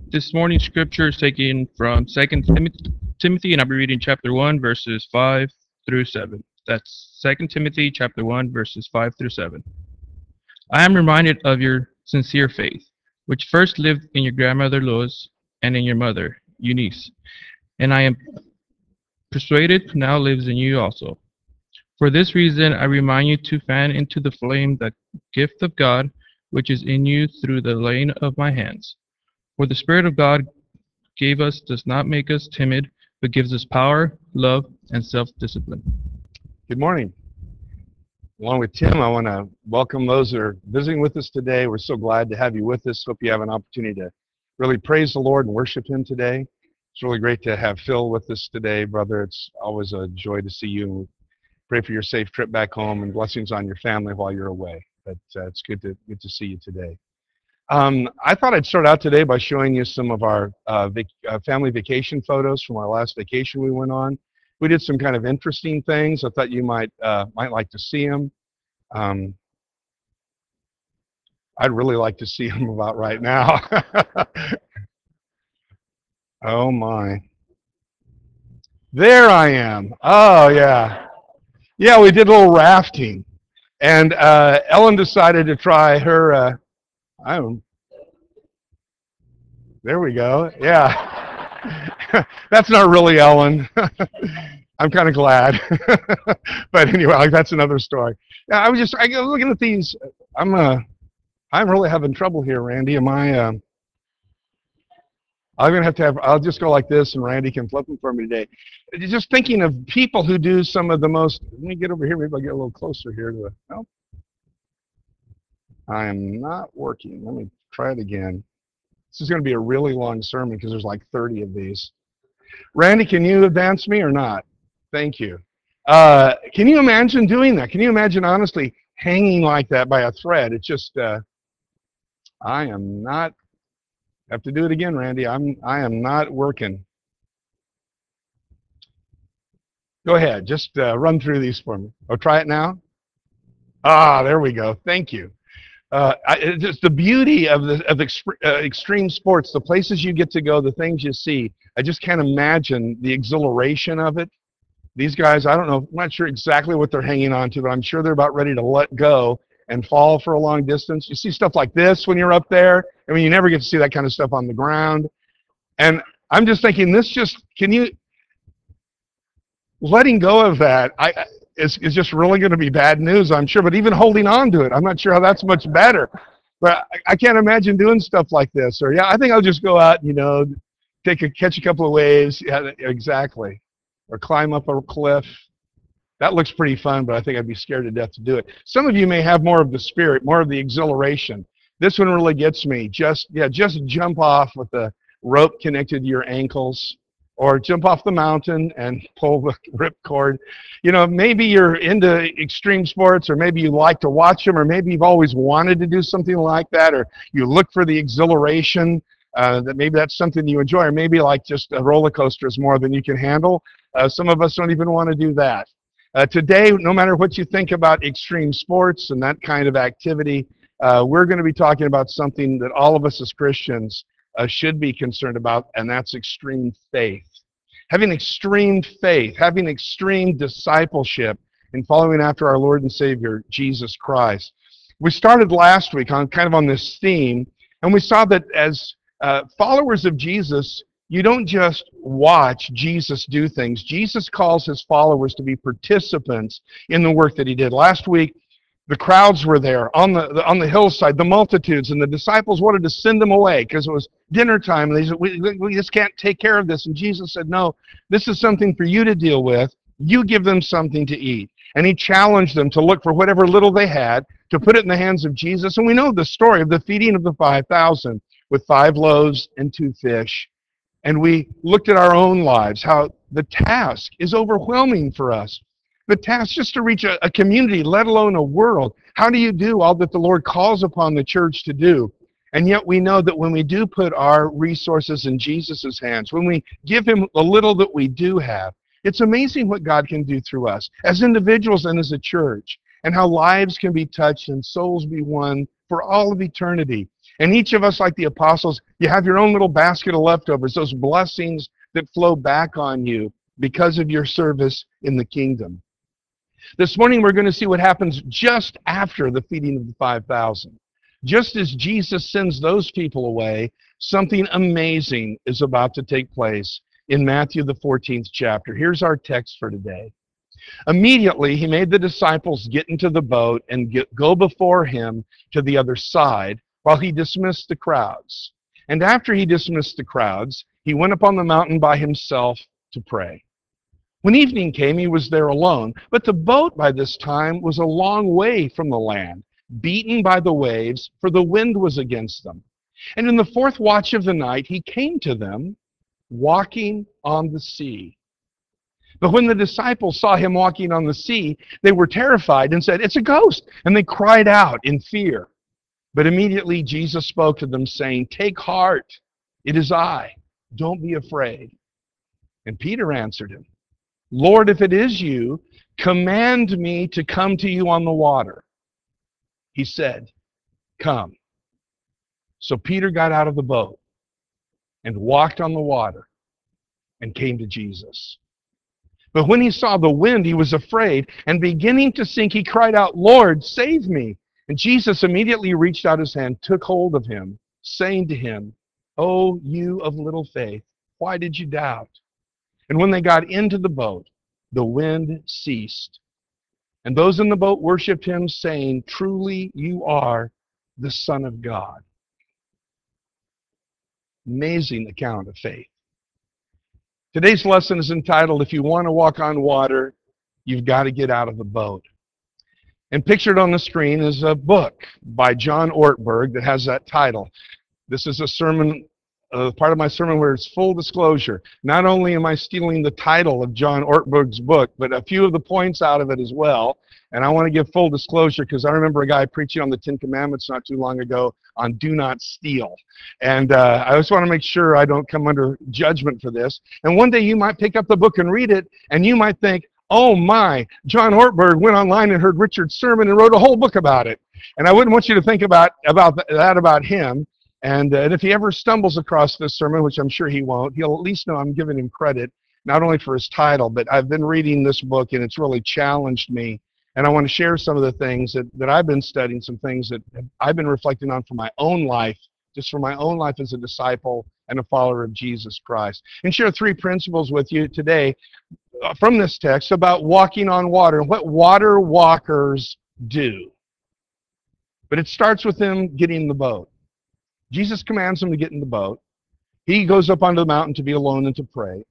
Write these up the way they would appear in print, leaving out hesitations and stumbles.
This morning's scripture is taken from Second Timothy, and I'll be reading chapter 1, verses 5 through 7. That's Second Timothy chapter 1, verses 5 through 7. I am reminded of your sincere faith, which first lived in your grandmother Lois and in your mother, Eunice, and I am persuaded now lives in you also. For this reason, I remind you to fan into the flame the gift of God which is in you through the laying of my hands. For the Spirit of God gave us does not make us timid, but gives us power, love, and self-discipline. Good morning. Along with Tim, I want to welcome those that are visiting with us today. We're so glad to have you with us. Hope you have an opportunity to really praise the Lord and worship Him today. It's really great to have Phil with us today, brother. It's always a joy to see you. Pray for your safe trip back home and blessings on your family while you're away. But it's good to see you today. I thought I'd start out today by showing you some of our family vacation photos from our last vacation we went on. We did some kind of interesting things. I thought you might like to see them. I'd really like to see them about right now. Oh my. There I am. Oh yeah. Yeah, we did a little rafting. And Ellen decided to try her, I don't there we go. Yeah. That's not really Ellen. I'm kind of glad. But anyway, like, that's another story. Yeah, I was looking at these. I'm really having trouble here, Randy. I'm gonna have. I'll just go like this, and Randy can flip them for me today. Just thinking of people who do some of the most. Let me get over here. Maybe I'll get a little closer here to the. No, I am not working. Let me try it again. This is going to be a really long sermon because there's like 30 of these. Randy, can you advance me or not? Thank you. Can you imagine doing that? Can you imagine honestly hanging like that by a thread? It's just. I am not. Have to do it again, Randy. I am not working. Go ahead. Just run through these for me. Oh, try it now. Ah, there we go. Thank you. Just the beauty of extreme sports, the places you get to go, the things you see. I just can't imagine the exhilaration of it. These guys, I don't know, I'm not sure exactly what they're hanging on to, but I'm sure they're about ready to let go and fall for a long distance. You see stuff like this when you're up there. I mean, you never get to see that kind of stuff on the ground. And I'm just thinking, letting go of that is just really going to be bad news, I'm sure. But even holding on to it, I'm not sure how that's much better. But I can't imagine doing stuff like this. Or, yeah, I think I'll just go out, catch a couple of waves. Yeah, exactly. Or climb up a cliff. That looks pretty fun, but I think I'd be scared to death to do it. Some of you may have more of the spirit, more of the exhilaration. This one really gets me. Just jump off with the rope connected to your ankles, or jump off the mountain and pull the ripcord. Maybe you're into extreme sports, or maybe you like to watch them, or maybe you've always wanted to do something like that, or you look for the exhilaration, that maybe that's something you enjoy, or maybe like just a roller coaster is more than you can handle. Some of us don't even want to do that. Today, no matter what you think about extreme sports and that kind of activity, we're going to be talking about something that all of us as Christians should be concerned about, and that's extreme faith. Having extreme faith, having extreme discipleship in following after our Lord and Savior, Jesus Christ. We started last week on this theme, and we saw that as followers of Jesus, you don't just watch Jesus do things. Jesus calls his followers to be participants in the work that he did. Last week, the crowds were there on the hillside, the multitudes, and the disciples wanted to send them away because it was dinner time. And they said, we just can't take care of this. And Jesus said, no, this is something for you to deal with. You give them something to eat. And he challenged them to look for whatever little they had, to put it in the hands of Jesus. And we know the story of the feeding of the 5,000 with 5 loaves and 2 fish. And we looked at our own lives, how the task is overwhelming for us. The task just to reach a community, let alone a world. How do you do all that the Lord calls upon the church to do? And yet we know that when we do put our resources in Jesus' hands, when we give him the little that we do have, it's amazing what God can do through us as individuals and as a church, and how lives can be touched and souls be won for all of eternity. And each of us, like the apostles, you have your own little basket of leftovers, those blessings that flow back on you because of your service in the kingdom. This morning we're going to see what happens just after the feeding of the 5,000. Just as Jesus sends those people away, something amazing is about to take place in Matthew the 14th chapter. Here's our text for today. Immediately he made the disciples get into the boat and go before him to the other side while he dismissed the crowds. And after he dismissed the crowds, he went up on the mountain by himself to pray. When evening came, he was there alone, but the boat by this time was a long way from the land, beaten by the waves, for the wind was against them. And in the fourth watch of the night, he came to them, walking on the sea. But when the disciples saw him walking on the sea, they were terrified and said, "It's a ghost!" And they cried out in fear. But immediately Jesus spoke to them, saying, "Take heart, it is I. Don't be afraid." And Peter answered him, "Lord, if it is you, command me to come to you on the water." He said, "Come." So Peter got out of the boat and walked on the water and came to Jesus. But when he saw the wind, he was afraid, and beginning to sink, he cried out, "Lord, save me." And Jesus immediately reached out his hand, took hold of him, saying to him, "O you of little faith, why did you doubt?" And when they got into the boat, the wind ceased. And those in the boat worshipped him, saying, "Truly you are the Son of God." Amazing account of faith. Today's lesson is entitled, "If you want to walk on water, you've got to get out of the boat." And pictured on the screen is a book by John Ortberg that has that title. This is a sermon, part of my sermon where it's full disclosure. Not only am I stealing the title of John Ortberg's book, but a few of the points out of it as well. And I want to give full disclosure because I remember a guy preaching on the Ten Commandments not too long ago on do not steal. And I just want to make sure I don't come under judgment for this. And one day you might pick up the book and read it, and you might think, "Oh my, John Ortberg went online and heard Richard's sermon and wrote a whole book about it." And I wouldn't want you to think about that about him. And if he ever stumbles across this sermon, which I'm sure he won't, he'll at least know I'm giving him credit, not only for his title, but I've been reading this book and it's really challenged me. And I want to share some of the things that I've been studying, some things that I've been reflecting on for my own life, just for my own life as a disciple and a follower of Jesus Christ. And share 3 principles with you today from this text about walking on water and what water walkers do. But it starts with them getting in the boat. Jesus commands them to get in the boat. He goes up onto the mountain to be alone and to pray.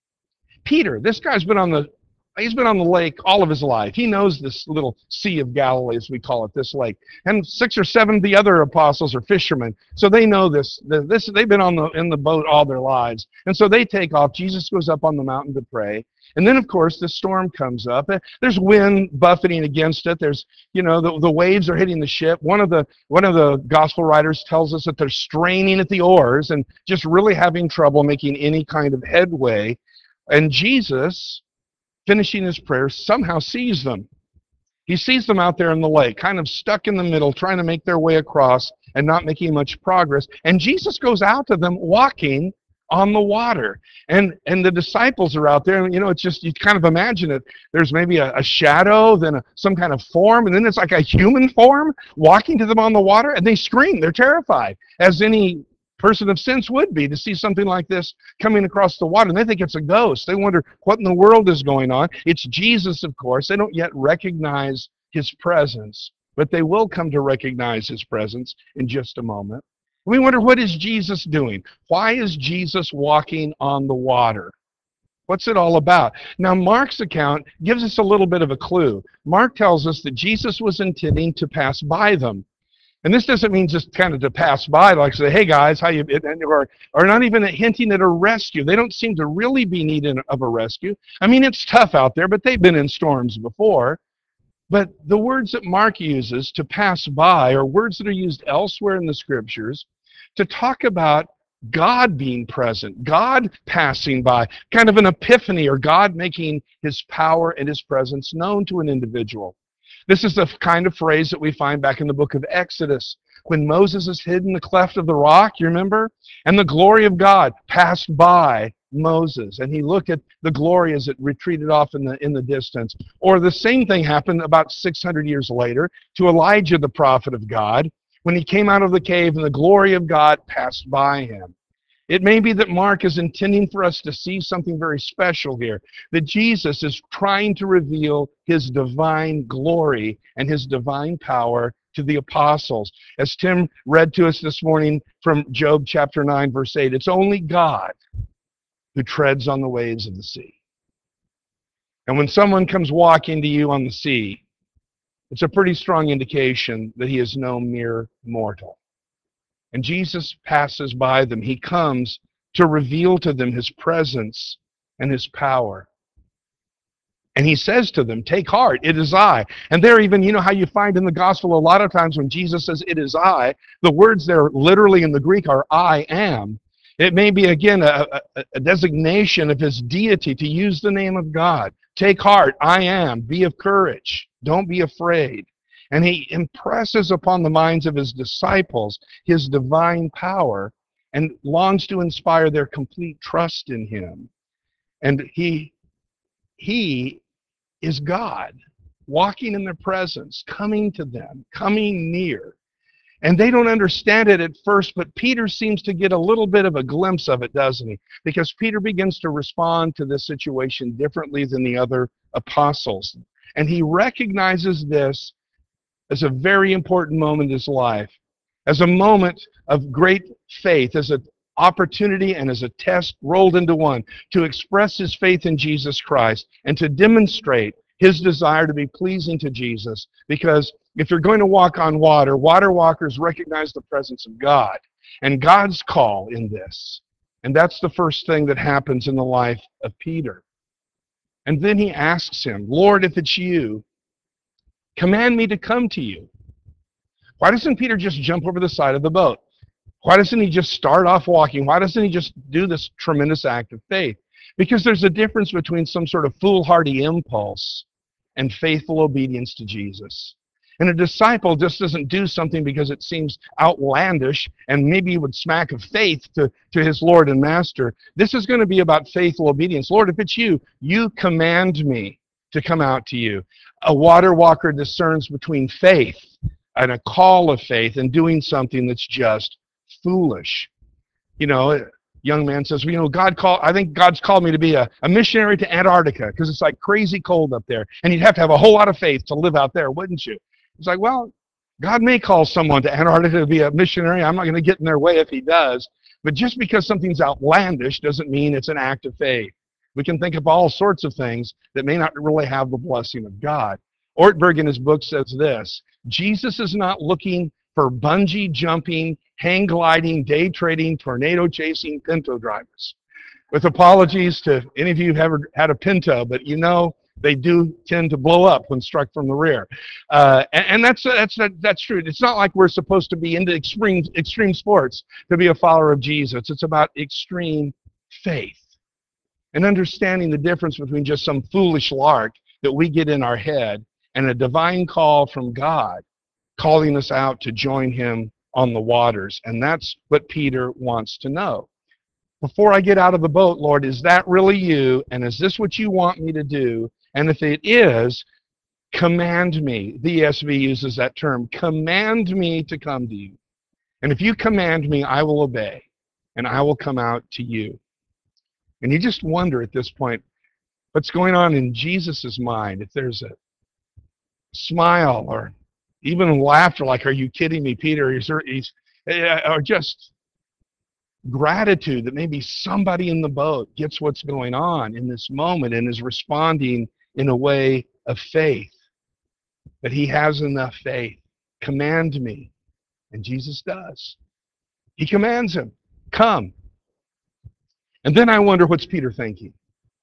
Peter, this guy's been on the lake all of his life. He knows this little Sea of Galilee, as we call it, this lake. And 6 or 7 of the other apostles are fishermen, so they know this. They've been in the boat all their lives. And so they take off. Jesus goes up on the mountain to pray. And then, of course, the storm comes up. There's wind buffeting against it. There's, the waves are hitting the ship. One of the gospel writers tells us that they're straining at the oars and just really having trouble making any kind of headway. And Jesus, finishing his prayer, somehow sees them. He sees them out there in the lake, kind of stuck in the middle, trying to make their way across and not making much progress. And Jesus goes out to them walking on the water. And the disciples are out there, and it's just, you kind of imagine it. There's maybe a shadow, then some kind of form, and then it's like a human form walking to them on the water, and they scream. They're terrified, as any person of sense would be, to see something like this coming across the water. And they think it's a ghost. They wonder what in the world is going on. It's Jesus, of course. They don't yet recognize his presence, but they will come to recognize his presence in just a moment. We wonder, what is Jesus doing? Why is Jesus walking on the water? What's it all about? Now, Mark's account gives us a little bit of a clue. Mark tells us that Jesus was intending to pass by them. And this doesn't mean just kind of to pass by, like say, "Hey guys, how you?" Or not even hinting at a rescue. They don't seem to really be needing of a rescue. I mean, it's tough out there, but they've been in storms before. But the words that Mark uses, to pass by, are words that are used elsewhere in the scriptures to talk about God being present, God passing by, kind of an epiphany, or God making his power and his presence known to an individual. This is the kind of phrase that we find back in the book of Exodus, when Moses is hid in the cleft of the rock, you remember? And the glory of God passed by Moses, and he looked at the glory as it retreated off in the distance. Or the same thing happened about 600 years later to Elijah, the prophet of God, when he came out of the cave and the glory of God passed by him. It may be that Mark is intending for us to see something very special here, that Jesus is trying to reveal his divine glory and his divine power to the apostles. As Tim read to us this morning from Job chapter 9, verse 8, it's only God who treads on the waves of the sea. And when someone comes walking to you on the sea, it's a pretty strong indication that he is no mere mortal. And Jesus passes by them. He comes to reveal to them his presence and his power. And he says to them, take heart, it is I. And there even, you know how you find in the gospel a lot of times when Jesus says, it is I, the words there literally in the Greek are I am. It may be, again, a designation of his deity to use the name of God. Take heart, I am. Be of courage. Don't be afraid. And he impresses upon the minds of his disciples his divine power and longs to inspire their complete trust in him. And he is God, walking in their presence, coming to them, coming near. And they don't understand it at first, but Peter seems to get a little bit of a glimpse of it, doesn't he? Because Peter begins to respond to this situation differently than the other apostles. And he recognizes this as a very important moment in his life, as a moment of great faith, as an opportunity and as a test rolled into one, to express his faith in Jesus Christ and to demonstrate his desire to be pleasing to Jesus. Because if you're going to walk on water, water walkers recognize the presence of God and God's call in this. And that's the first thing that happens in the life of Peter. And then he asks him, Lord, if it's you, command me to come to you. Why doesn't Peter just jump over the side of the boat? Why doesn't he just start off walking? Why doesn't he just do this tremendous act of faith? Because there's a difference between some sort of foolhardy impulse and faithful obedience to Jesus. And a disciple just doesn't do something because it seems outlandish and maybe would smack of faith to his Lord and Master. This is going to be about faithful obedience. Lord, if it's you, you command me to come out to you. A water walker discerns between faith and a call of faith and doing something that's just foolish. You know, a young man says, well, you know, I think God's called me to be a missionary to Antarctica because it's like crazy cold up there. And you'd have to have a whole lot of faith to live out there, wouldn't you? It's like, well, God may call someone to Antarctica to be a missionary. I'm not going to get in their way if he does. But just because something's outlandish doesn't mean it's an act of faith. We can think of all sorts of things that may not really have the blessing of God. Ortberg in his book says this: Jesus is not looking for bungee jumping, hang gliding, day trading, tornado chasing Pinto drivers. With apologies to any of you who've ever had a Pinto, but you know they do tend to blow up when struck from the rear. And that's true. It's not like we're supposed to be into extreme sports to be a follower of Jesus. It's about extreme faith and understanding the difference between just some foolish lark that we get in our head and a divine call from God calling us out to join him on the waters. And that's what Peter wants to know. Before I get out of the boat, Lord, is that really you? And is this what you want me to do? And if it is, command me. The ESV uses that term. Command me to come to you. And if you command me, I will obey. And I will come out to you. And you just wonder at this point, what's going on in Jesus' mind? If there's a smile or even laughter, like, are you kidding me, Peter? Or just gratitude that maybe somebody in the boat gets what's going on in this moment and is responding in a way of faith, that he has enough faith. Command me. And Jesus does. He commands him, come. And then I wonder, what's Peter thinking?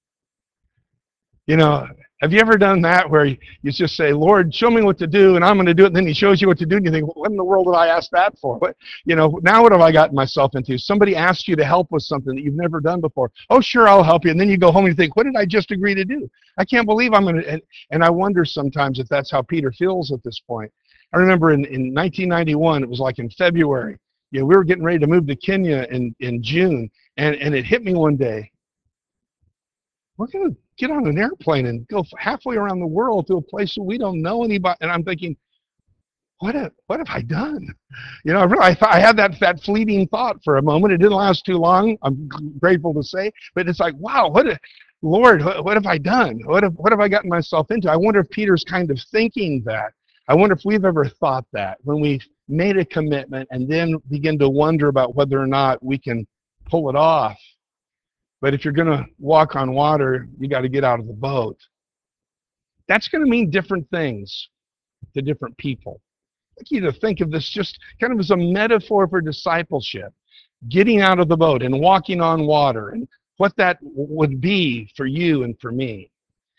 You know, have you ever done that where you just say, Lord, show me what to do, and I'm going to do it, and then he shows you what to do, and you think, what in the world did I ask that for? But, you know, now what have I gotten myself into? Somebody asks you to help with something that you've never done before. Oh, sure, I'll help you. And then you go home and you think, what did I just agree to do? I can't believe I'm going to, and I wonder sometimes if that's how Peter feels at this point. I remember in 1991, it was like in February. We were getting ready to move to Kenya in June, and it hit me one day. We're going to get on an airplane and go halfway around the world to a place where we don't know anybody. And I'm thinking, what have I done? I had that fleeting thought for a moment. It didn't last too long, I'm grateful to say. But it's like, wow, Lord, what have I done? What have I gotten myself into? I wonder if Peter's kind of thinking that. I wonder if we've ever thought that when we've made a commitment and then begin to wonder about whether or not we can pull it off. But if you're going to walk on water, you got to get out of the boat. That's going to mean different things to different people. I'd like you to think of this just kind of as a metaphor for discipleship, getting out of the boat and walking on water, and what that would be for you and for me.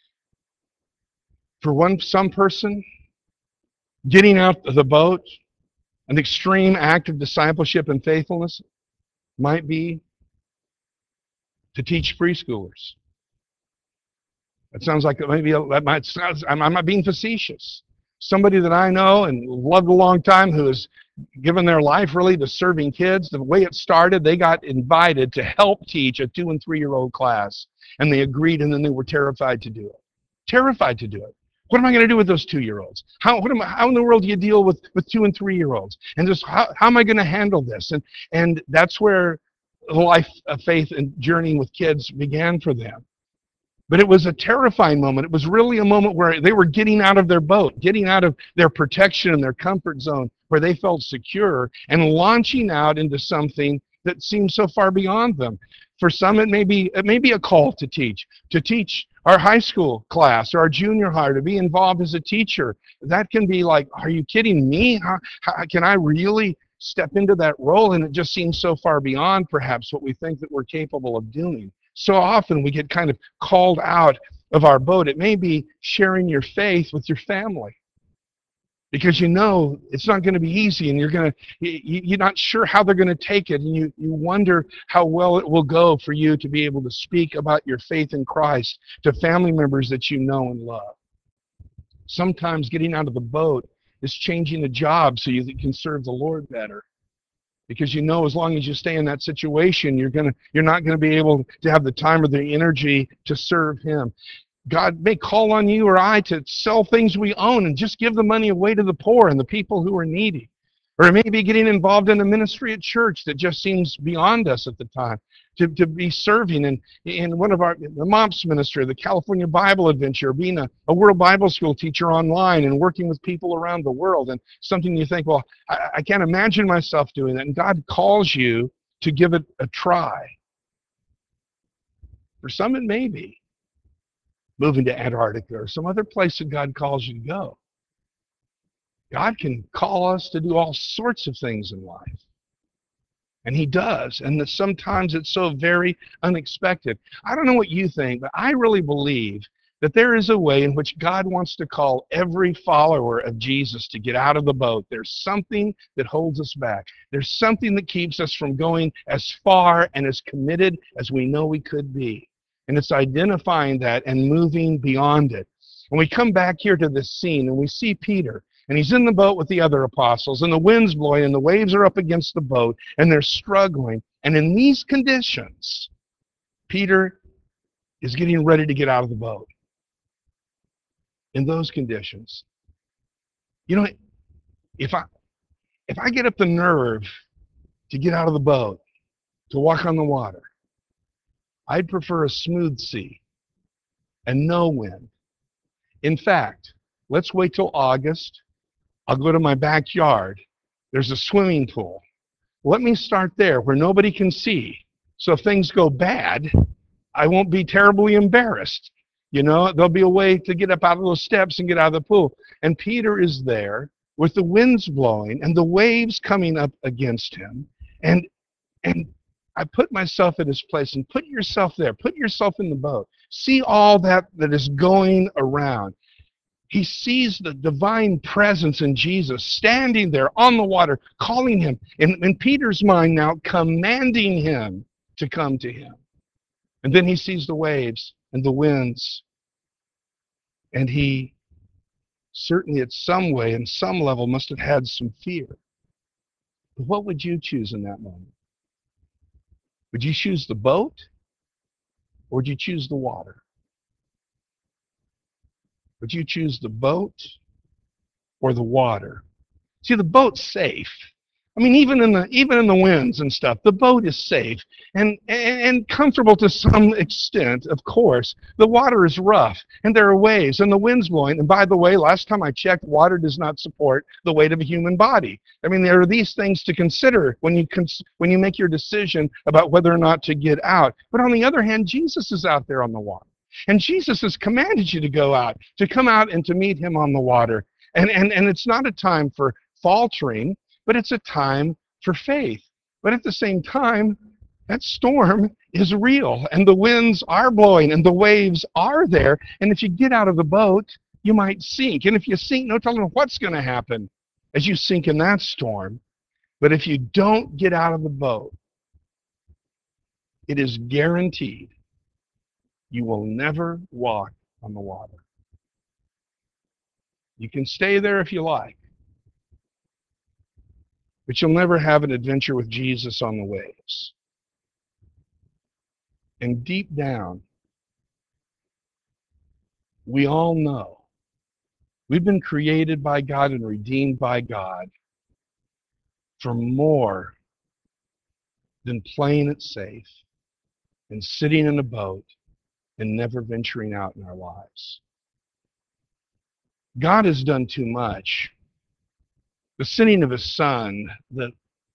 For some person, getting out of the boat, an extreme act of discipleship and faithfulness might be to teach preschoolers. That sounds like I'm not being facetious. Somebody that I know and loved a long time who has given their life really to serving kids. The way it started, they got invited to help teach a 2- and 3-year-old class, and they agreed, and then they were terrified to do it. Terrified to do it. What am I going to do with those 2-year-olds? How in the world do you deal with 2- and 3-year-olds? And just how am I going to handle this? And that's where the life of faith and journeying with kids began for them. But it was a terrifying moment. It was really a moment where they were getting out of their boat, getting out of their protection and their comfort zone where they felt secure, and launching out into something that seemed so far beyond them. For some, it may be a call to teach our high school class or our junior high, to be involved as a teacher. That can be like, are you kidding me? How can I really step into that role? And it just seems so far beyond perhaps what we think that we're capable of doing. So often we get kind of called out of our boat. It may be sharing your faith with your family, because it's not going to be easy, and you're not sure how they're going to take it, and you wonder how well it will go for you to be able to speak about your faith in Christ to family members that you know and love. Sometimes getting out of the boat is changing a job so you can serve the Lord better. Because as long as you stay in that situation, you're not going to be able to have the time or the energy to serve Him. God may call on you or I to sell things we own and just give the money away to the poor and the people who are needy. Or it may be getting involved in a ministry at church that just seems beyond us at the time. To be serving in one of the MOPS ministry, the California Bible Adventure, being a World Bible School teacher online and working with people around the world. And something you think, well, I can't imagine myself doing that. And God calls you to give it a try. For some, it may be moving to Antarctica or some other place that God calls you to go. God can call us to do all sorts of things in life. And He does. And that sometimes it's so very unexpected. I don't know what you think, but I really believe that there is a way in which God wants to call every follower of Jesus to get out of the boat. There's something that holds us back. There's something that keeps us from going as far and as committed as we know we could be. And it's identifying that and moving beyond it. And we come back here to this scene and we see Peter. And he's in the boat with the other apostles, and the wind's blowing, and the waves are up against the boat, and they're struggling. And in these conditions, Peter is getting ready to get out of the boat. In those conditions. If I get up the nerve to get out of the boat, to walk on the water, I'd prefer a smooth sea and no wind. In fact, let's wait till August. I'll go to my backyard. There's a swimming pool. Let me start there where nobody can see. So if things go bad, I won't be terribly embarrassed. There'll be a way to get up out of those steps and get out of the pool. And Peter is there with the winds blowing and the waves coming up against him. And I put myself at his place, and put yourself there. Put yourself in the boat. See all that is going around. He sees the divine presence in Jesus standing there on the water, calling him, in Peter's mind now, commanding him to come to him. And then he sees the waves and the winds, and he certainly at some way, in some level, must have had some fear. But what would you choose in that moment? Would you choose the boat, or would you choose the water? Would you choose the boat or the water? See, the boat's safe. I mean, even in the winds and stuff, the boat is safe and comfortable to some extent, of course. The water is rough, and there are waves, and the wind's blowing. And by the way, last time I checked, water does not support the weight of a human body. I mean, there are these things to consider when you make your decision about whether or not to get out. But on the other hand, Jesus is out there on the water. And Jesus has commanded you to go out, to come out and to meet him on the water. And it's not a time for faltering, but it's a time for faith. But at the same time, that storm is real, and the winds are blowing, and the waves are there. And if you get out of the boat, you might sink. And if you sink, no telling what's going to happen as you sink in that storm. But if you don't get out of the boat, it is guaranteed you will never walk on the water. You can stay there if you like, but you'll never have an adventure with Jesus on the waves. And deep down, we all know we've been created by God and redeemed by God for more than playing it safe and sitting in a boat and never venturing out in our lives. God has done too much. The sending of his Son, the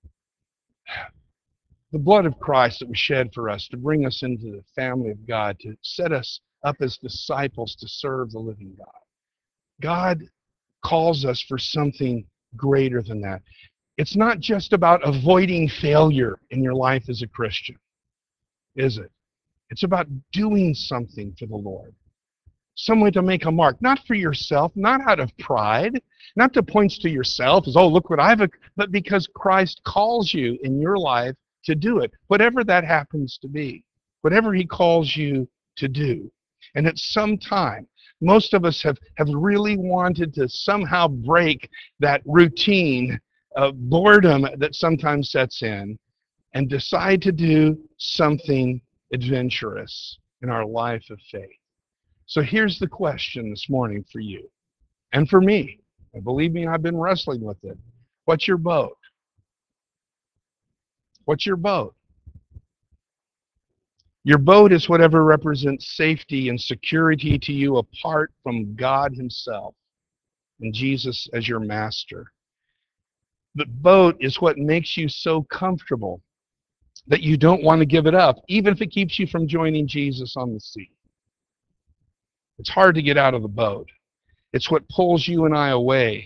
blood of Christ that was shed for us to bring us into the family of God, to set us up as disciples to serve the living God. God calls us for something greater than that. It's not just about avoiding failure in your life as a Christian, is it? It's about doing something for the Lord. Some way to make a mark, not for yourself, not out of pride, not to point to yourself as, oh, look what but because Christ calls you in your life to do it, whatever that happens to be, whatever he calls you to do. And at some time, most of us have really wanted to somehow break that routine of boredom that sometimes sets in and decide to do something adventurous in our life of faith. So here's the question this morning for you and for me. And believe me, I've been wrestling with it. What's your boat? What's your boat? Your boat is whatever represents safety and security to you apart from God himself and Jesus as your master. The boat is what makes you so comfortable that you don't want to give it up, even if it keeps you from joining Jesus on the sea. It's hard to get out of the boat. It's what pulls you and I away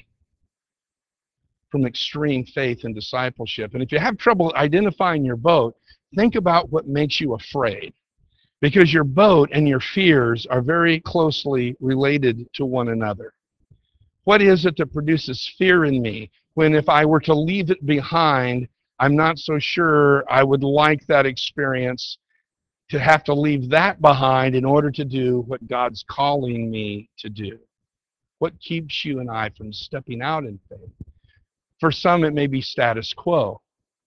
from extreme faith and discipleship. And if you have trouble identifying your boat, think about what makes you afraid. Because your boat and your fears are very closely related to one another. What is it that produces fear in me when if I were to leave it behind, I'm not so sure I would like that experience to have to leave that behind in order to do what God's calling me to do? What keeps you and I from stepping out in faith? For some, it may be status quo,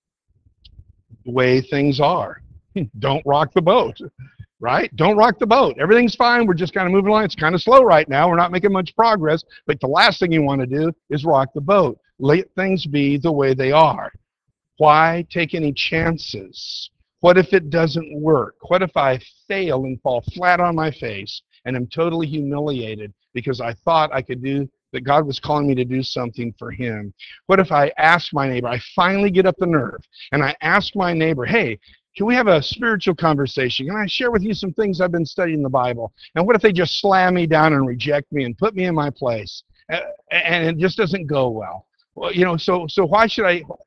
the way things are. Don't rock the boat, right? Don't rock the boat. Everything's fine. We're just kind of moving along. It's kind of slow right now. We're not making much progress. But the last thing you want to do is rock the boat. Let things be the way they are. Why take any chances? What if it doesn't work? What if I fail and fall flat on my face and am totally humiliated because I thought I could do, that God was calling me to do something for him? What if I ask my neighbor, I finally get up the nerve, and I ask my neighbor, hey, can we have a spiritual conversation? Can I share with you some things I've been studying in the Bible? And what if they just slam me down and reject me and put me in my place? And it just doesn't go well. Well, you know, so why should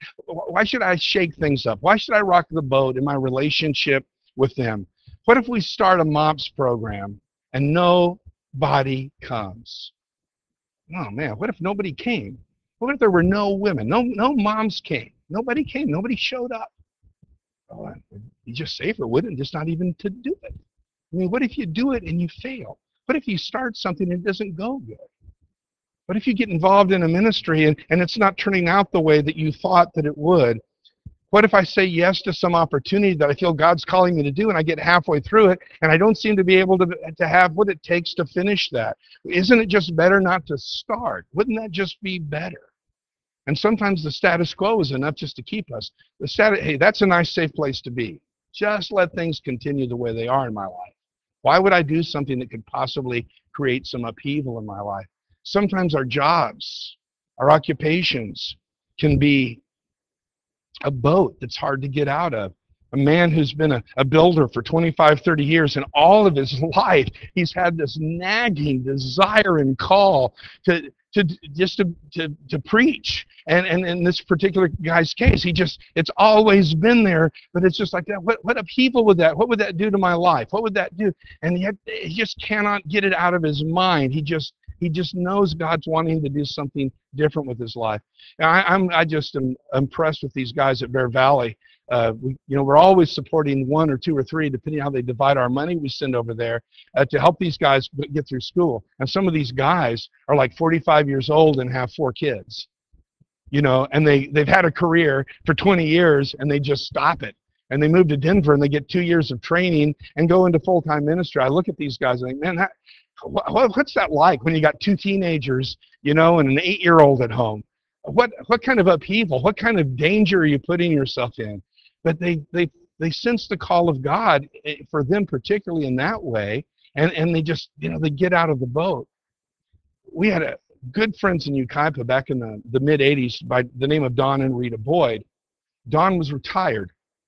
I shake things up? Why should I rock the boat in my relationship with them? What if we start a MOPS program and nobody comes? Oh man, what if nobody came? What if there were no women? No moms came. Nobody came. Nobody showed up. Oh, it'd be just safer, wouldn't it? Just not even to do it. I mean, what if you do it and you fail? What if you start something and it doesn't go good? What if you get involved in a ministry and it's not turning out the way that you thought that it would? What if I say yes to some opportunity that I feel God's calling me to do, and I get halfway through it and I don't seem to be able to have what it takes to finish that? Isn't it just better not to start? Wouldn't that just be better? And sometimes the status quo is enough just to keep us. Hey, that's a nice, safe place to be. Just let things continue the way they are in my life. Why would I do something that could possibly create some upheaval in my life? Sometimes our jobs, our occupations can be a boat that's hard to get out of. A man who's been a builder for 25, 30 years, and all of his life, he's had this nagging desire and call to preach. And in this particular guy's case, it's always been there, but it's just like that. What upheaval would that? What would that do to my life? What would that do? And yet he just cannot get it out of his mind. He just knows God's wanting to do something different with his life. And I just am impressed with these guys at Bear Valley. We're always supporting one or two or three, depending on how they divide our money we send over there to help these guys get through school. And some of these guys are like 45 years old and have 4 kids, and they've had a career for 20 years and they just stop it. And they move to Denver and they get 2 years of training and go into full-time ministry. I look at these guys and think, man, what's that like when you got 2 teenagers, and an 8-year-old at home? What kind of upheaval? What kind of danger are you putting yourself in? But they sense the call of God for them, particularly in that way, and they just they get out of the boat. We had good friends in Yucaipa back in the mid '80s by the name of Don and Rita Boyd. Don was retired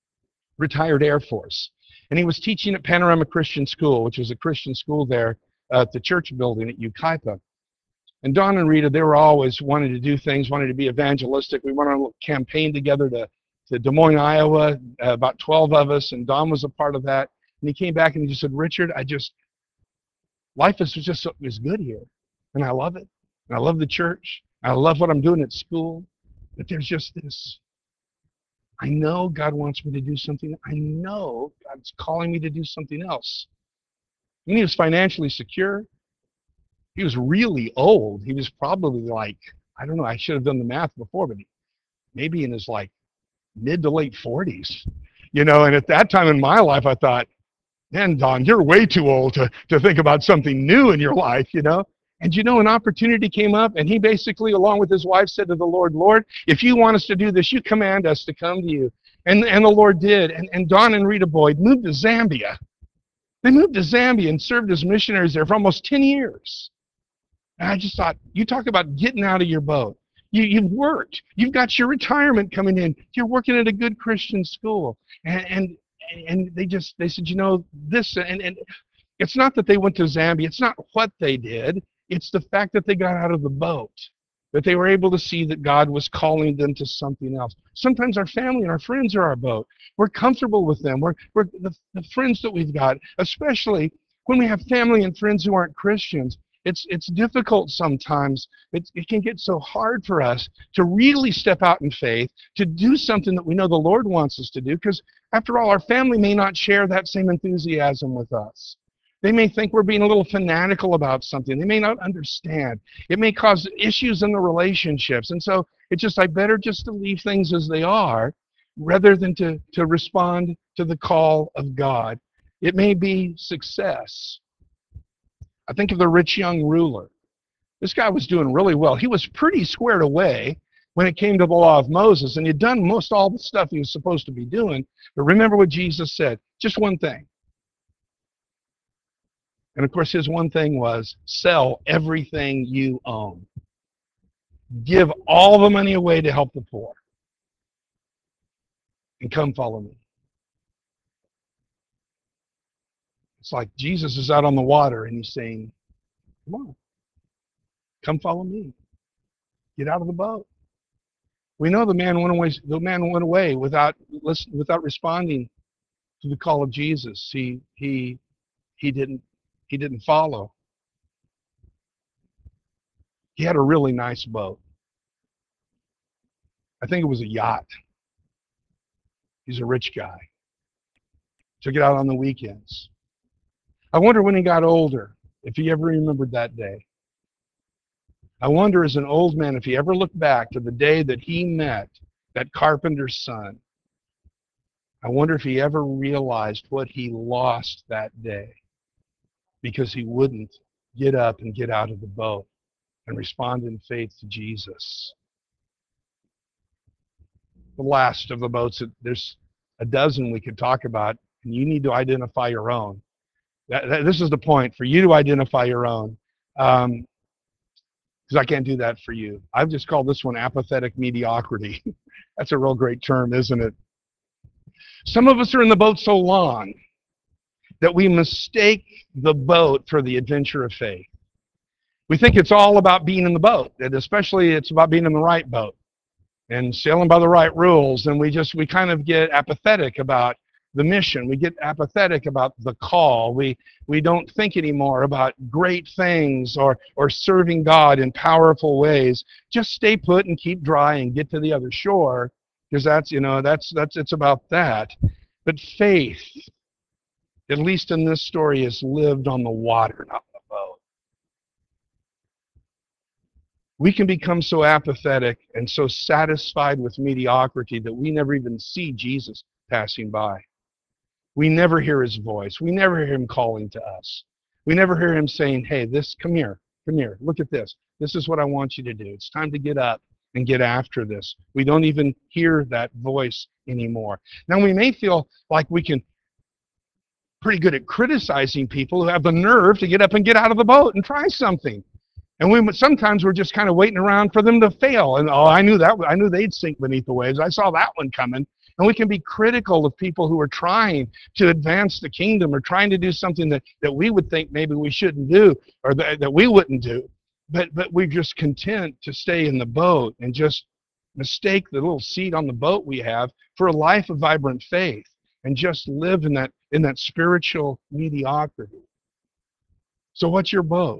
Air Force, and he was teaching at Panorama Christian School, which was a Christian school there at the church building at Yucaipa. And Don and Rita, they were always wanting to do things, wanted to be evangelistic. We went on a campaign together to Des Moines, Iowa, about 12 of us, and Don was a part of that. And he came back and he just said, Richard, life is good here, and I love it. And I love the church. I love what I'm doing at school. But there's just this. I know God wants me to do something. I know God's calling me to do something else. When he was financially secure, he was really old. He was probably like, I don't know, I should have done the math before, but maybe in his mid to late 40s. And at that time in my life, I thought, man, Don, you're way too old to think about something new in your life, And an opportunity came up, and he basically, along with his wife, said to the Lord, Lord, if you want us to do this, you command us to come to you. And the Lord did. And Don and Rita Boyd moved to Zambia. They moved to Zambia and served as missionaries there for almost 10 years. And I just thought, you talk about getting out of your boat. You've worked. You've got your retirement coming in. You're working at a good Christian school. And they said, this, and it's not that they went to Zambia. It's not what they did. It's the fact that they got out of the boat, that they were able to see that God was calling them to something else. Sometimes our family and our friends are our boat. We're comfortable with them. We're the friends that we've got, especially when we have family and friends who aren't Christians. It's difficult sometimes. It can get so hard for us to really step out in faith, to do something that we know the Lord wants us to do, because after all, our family may not share that same enthusiasm with us. They may think we're being a little fanatical about something. They may not understand. It may cause issues in the relationships. And so it's just, better just to leave things as they are rather than to respond to the call of God. It may be success. I think of the rich young ruler. This guy was doing really well. He was pretty squared away when it came to the law of Moses, and he'd done most all the stuff he was supposed to be doing. But remember what Jesus said, just one thing. And of course, his one thing was, sell everything you own. Give all the money away to help the poor. And come follow me. It's like Jesus is out on the water and he's saying, come on, come follow me. Get out of the boat. We know the man went away without responding to the call of Jesus. He didn't follow. He had a really nice boat. I think it was a yacht. He's a rich guy. Took it out on the weekends. I wonder when he got older, if he ever remembered that day. I wonder as an old man if he ever looked back to the day that he met that carpenter's son. I wonder if he ever realized what he lost that day because he wouldn't get up and get out of the boat and respond in faith to Jesus. The last of the boats, there's a dozen we could talk about, and you need to identify your own. This is the point, for you to identify your own, because I can't do that for you. I've just called this one apathetic mediocrity. That's a real great term, isn't it? Some of us are in the boat so long that we mistake the boat for the adventure of faith. We think it's all about being in the boat, and especially it's about being in the right boat and sailing by the right rules, and we kind of get apathetic about the mission. We get apathetic about the call. We don't think anymore about great things or serving God in powerful ways. Just stay put and keep dry and get to the other shore, because that's it's about that. But faith, at least in this story, is lived on the water, not the boat. We can become so apathetic and so satisfied with mediocrity that we never even see Jesus passing by. We never hear his voice. We never hear him calling to us. We never hear him saying, hey, come here, look at this. This is what I want you to do. It's time to get up and get after this. We don't even hear that voice anymore. Now, we may feel like we can pretty good at criticizing people who have the nerve to get up and get out of the boat and try something. And sometimes we're just kind of waiting around for them to fail. And I knew they'd sink beneath the waves. I saw that one coming. And we can be critical of people who are trying to advance the kingdom or trying to do something that we would think maybe we shouldn't do or that we wouldn't do. But we're just content to stay in the boat and just mistake the little seat on the boat we have for a life of vibrant faith and just live in that spiritual mediocrity. So what's your boat?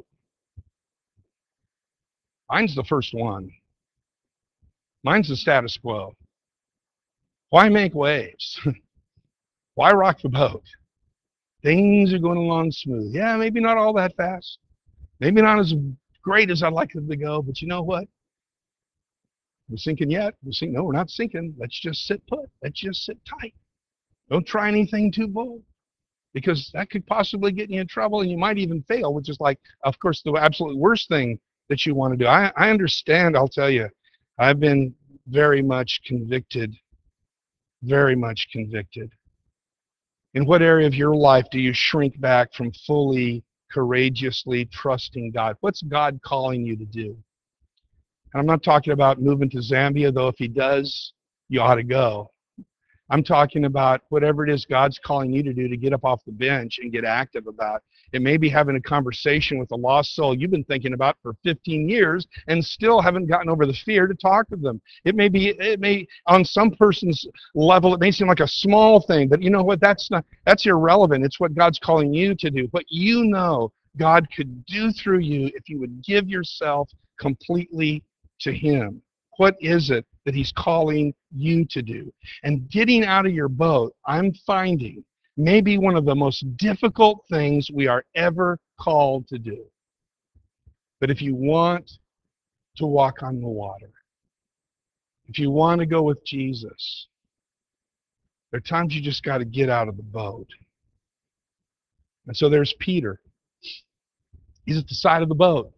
Mine's the first one. Mine's the status quo. Why make waves? Why rock the boat? Things are going along smooth. Yeah, maybe not all that fast. Maybe not as great as I'd like them to go, but you know what? We're sinking yet. No, we're not sinking. Let's just sit put. Let's just sit tight. Don't try anything too bold, because that could possibly get you in trouble, and you might even fail, which is like, of course, the absolute worst thing that you want to do. I understand, I'll tell you. I've been very much convicted. Very much convicted. In what area of your life do you shrink back from fully, courageously trusting God? What's God calling you to do? And I'm not talking about moving to Zambia, though if he does, you ought to go. I'm talking about whatever it is God's calling you to do, to get up off the bench and get active about. It may be having a conversation with a lost soul you've been thinking about for 15 years and still haven't gotten over the fear to talk to them. It may, on some person's level, it may seem like a small thing, but you know what? That's irrelevant. It's what God's calling you to do. What you know God could do through you if you would give yourself completely to him. What is it that he's calling you to do? And getting out of your boat, I'm finding, may be one of the most difficult things we are ever called to do. But if you want to walk on the water, if you want to go with Jesus, there are times you just got to get out of the boat. And so there's Peter. He's at the side of the boat.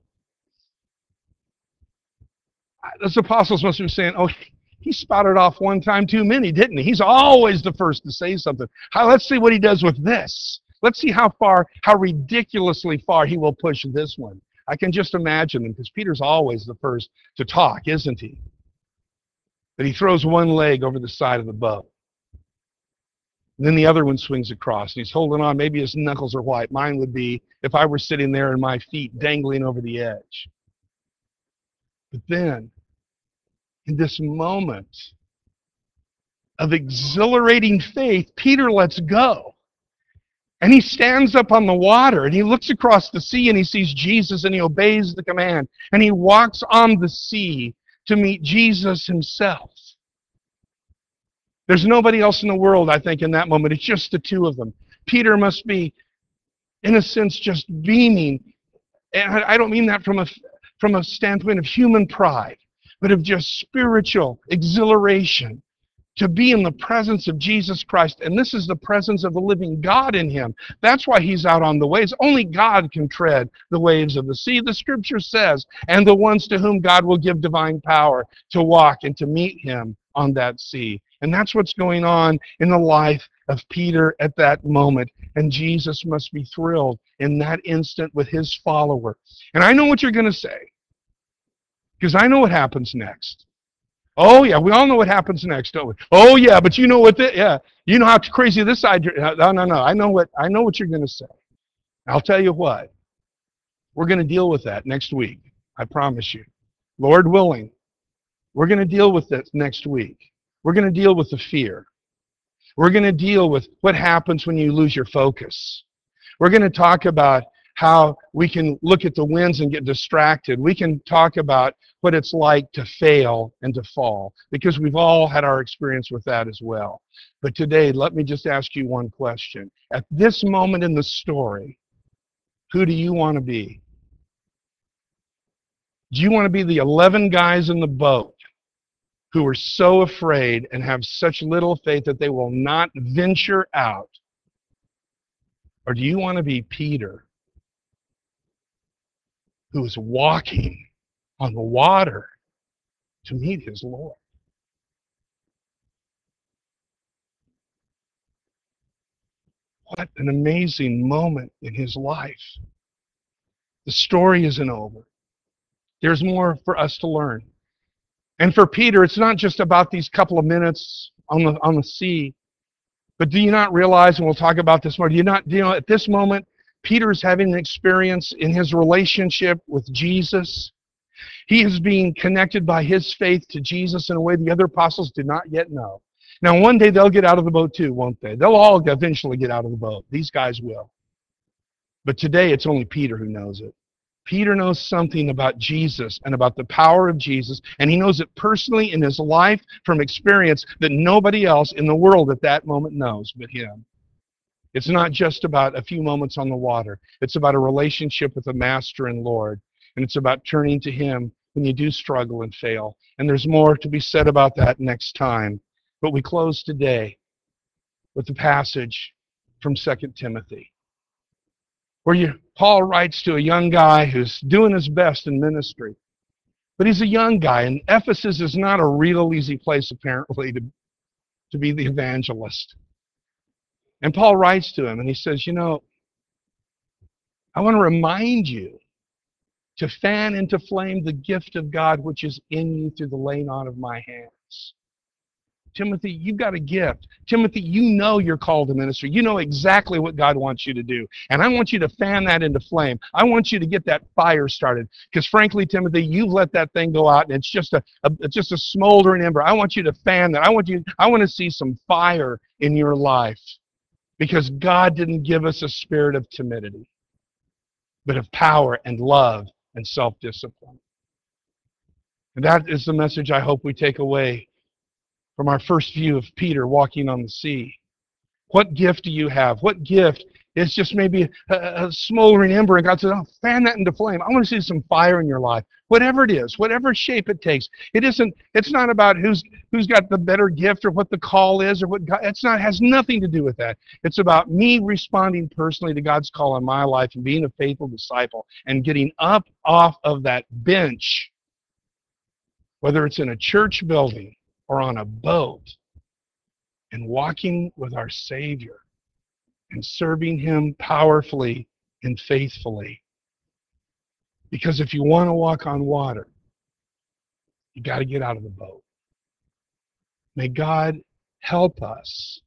Those apostles must be saying, oh, he spouted off one time too many, didn't he? He's always the first to say something. Let's see what he does with this. Let's see how ridiculously far he will push this one. I can just imagine him, because Peter's always the first to talk, isn't he? But he throws one leg over the side of the boat. And then the other one swings across, and he's holding on. Maybe his knuckles are white. Mine would be if I were sitting there and my feet dangling over the edge. But then, in this moment of exhilarating faith, Peter lets go. And he stands up on the water, and he looks across the sea, and he sees Jesus, and he obeys the command. And he walks on the sea to meet Jesus himself. There's nobody else in the world, I think, in that moment. It's just the two of them. Peter must be, in a sense, just beaming. And I don't mean that from from a standpoint of human pride, but of just spiritual exhilaration to be in the presence of Jesus Christ. And this is the presence of the living God in him. That's why he's out on the waves. Only God can tread the waves of the sea. The scripture says, and the ones to whom God will give divine power to walk and to meet him on that sea. And that's what's going on in the life of Peter at that moment. And Jesus must be thrilled in that instant with his follower. And I know what you're going to say, because I know what happens next. Oh, yeah, we all know what happens next, don't we? Oh, yeah, but you know what? Yeah, you know how crazy this side. No. I know what you're going to say. I'll tell you what. We're going to deal with that next week. I promise you. Lord willing, we're going to deal with it next week. We're going to deal with the fear. We're going to deal with what happens when you lose your focus. We're going to talk about how we can look at the winds and get distracted. We can talk about what it's like to fail and to fall, because we've all had our experience with that as well. But today, let me just ask you one question. At this moment in the story, who do you want to be? Do you want to be the 11 guys in the boat who are so afraid and have such little faith that they will not venture out? Or do you want to be Peter, who is walking on the water to meet his Lord? What an amazing moment in his life. The story isn't over. There's more for us to learn. And for Peter, it's not just about these couple of minutes on the sea. But do you not realize, and we'll talk about this more, do you know at this moment, Peter's having an experience in his relationship with Jesus. He is being connected by his faith to Jesus in a way the other apostles did not yet know. Now, one day they'll get out of the boat too, won't they? They'll all eventually get out of the boat. These guys will. But today it's only Peter who knows it. Peter knows something about Jesus and about the power of Jesus, and he knows it personally in his life from experience that nobody else in the world at that moment knows but him. It's not just about a few moments on the water. It's about a relationship with the Master and Lord, and it's about turning to him when you do struggle and fail. And there's more to be said about that next time. But we close today with the passage from 2 Timothy. Where Paul writes to a young guy who's doing his best in ministry. But he's a young guy, and Ephesus is not a real easy place, apparently, to be the evangelist. And Paul writes to him, and he says, I want to remind you to fan into flame the gift of God which is in you through the laying on of my hands. Timothy, you've got a gift. Timothy, you know you're called to ministry. You know exactly what God wants you to do. And I want you to fan that into flame. I want you to get that fire started. Because frankly, Timothy, you've let that thing go out and it's just a smoldering ember. I want you to fan that. I want to see some fire in your life. Because God didn't give us a spirit of timidity, but of power and love and self-discipline. And that is the message I hope we take away from our first view of Peter walking on the sea. What gift do you have? What gift is just maybe a smoldering ember, and God says, fan that into flame. I want to see some fire in your life. Whatever it is, whatever shape it takes. It's not about who's got the better gift or what the call is or what God, it has nothing to do with that. It's about me responding personally to God's call on my life and being a faithful disciple and getting up off of that bench, whether it's in a church building or on a boat, and walking with our Savior and serving him powerfully and faithfully. Because if you want to walk on water, you got to get out of the boat. May God help us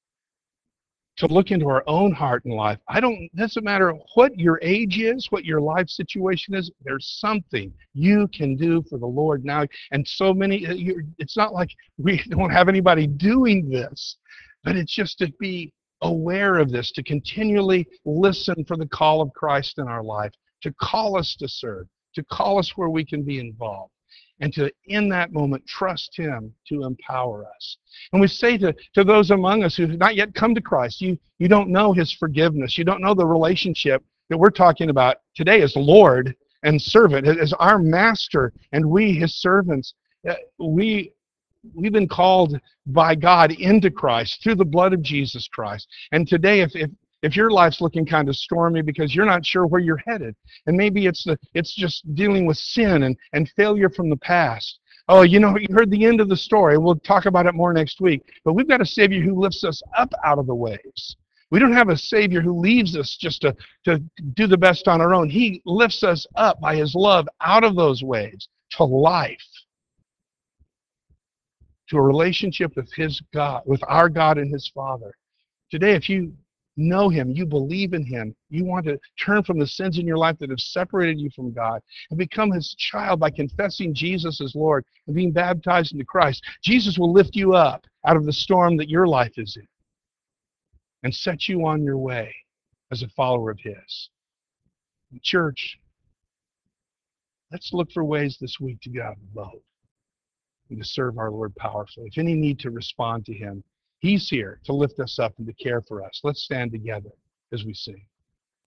to look into our own heart and life. It doesn't matter what your age is, what your life situation is, there's something you can do for the Lord now. And so many, it's not like we don't have anybody doing this, but it's just to be aware of this, to continually listen for the call of Christ in our life, to call us to serve, to call us where we can be involved, and to, in that moment, trust him to empower us. And we say to those among us who have not yet come to Christ, you don't know his forgiveness. You don't know the relationship that we're talking about today as Lord and servant, as our master, and we, his servants. We've been called by God into Christ through the blood of Jesus Christ. And today, if your life's looking kind of stormy because you're not sure where you're headed, and maybe it's just dealing with sin and failure from the past. Oh, you heard the end of the story. We'll talk about it more next week. But we've got a Savior who lifts us up out of the waves. We don't have a Savior who leaves us just to do the best on our own. He lifts us up by his love out of those waves to life, to a relationship with his God, with our God and his Father. Today, if you know him, you believe in him, you want to turn from the sins in your life that have separated you from God and become his child by confessing Jesus as Lord and being baptized into Christ, Jesus will lift you up out of the storm that your life is in and set you on your way as a follower of his. Church, let's look for ways this week to get out of the boat and to serve our Lord powerfully. If any need to respond to him, he's here to lift us up and to care for us. Let's stand together as we sing.